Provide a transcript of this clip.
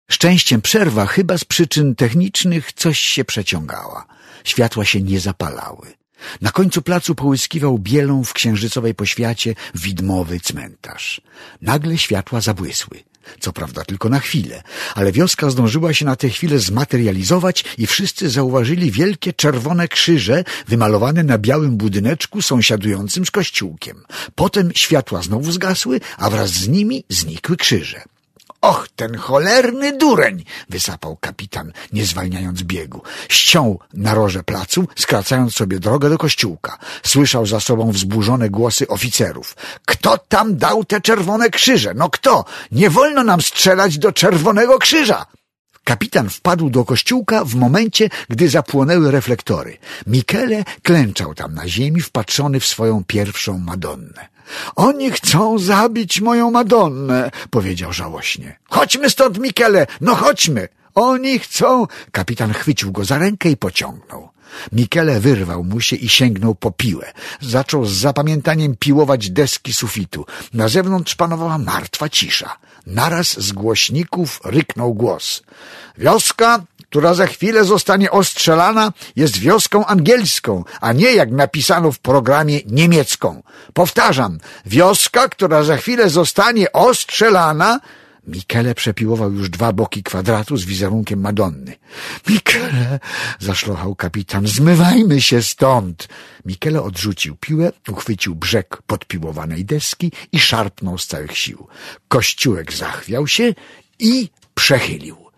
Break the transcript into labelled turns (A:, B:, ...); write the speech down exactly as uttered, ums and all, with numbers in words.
A: Szczęściem przerwa, chyba z przyczyn technicznych, coś się przeciągała. Światła się nie zapalały. Na końcu placu połyskiwał bielą w księżycowej poświacie widmowy cmentarz. Nagle światła zabłysły. Co prawda tylko na chwilę, ale wioska zdążyła się na tę chwilę zmaterializować i wszyscy zauważyli wielkie czerwone krzyże wymalowane na białym budyneczku sąsiadującym z kościółkiem. Potem światła znowu zgasły, a wraz z nimi znikły krzyże. Och, ten cholerny dureń! Wysapał kapitan, nie zwalniając biegu. Ściął na roże placu, skracając sobie drogę do kościółka. Słyszał za sobą wzburzone głosy oficerów. Kto tam dał te czerwone krzyże? No kto? Nie wolno nam strzelać do czerwonego krzyża! Kapitan wpadł do kościółka w momencie, gdy zapłonęły reflektory. Michele klęczał tam na ziemi, wpatrzony w swoją pierwszą Madonnę. Oni chcą zabić moją Madonnę, powiedział żałośnie. Chodźmy stąd, Michele, no chodźmy. Oni chcą... Kapitan chwycił go za rękę i pociągnął. Michele wyrwał mu się i sięgnął po piłę. Zaczął z zapamiętaniem piłować deski sufitu. Na zewnątrz panowała martwa cisza. Naraz z głośników ryknął głos. Wioska, która za chwilę zostanie ostrzelana, jest wioską angielską, a nie, jak napisano w programie, niemiecką. Powtarzam, wioska, która za chwilę zostanie ostrzelana... Michele przepiłował już dwa boki kwadratu z wizerunkiem Madonny. Michele, zaszlochał kapitan, zmywajmy się stąd. Michele odrzucił piłę, uchwycił brzeg podpiłowanej deski i szarpnął z całych sił. Kościółek zachwiał się i przechylił.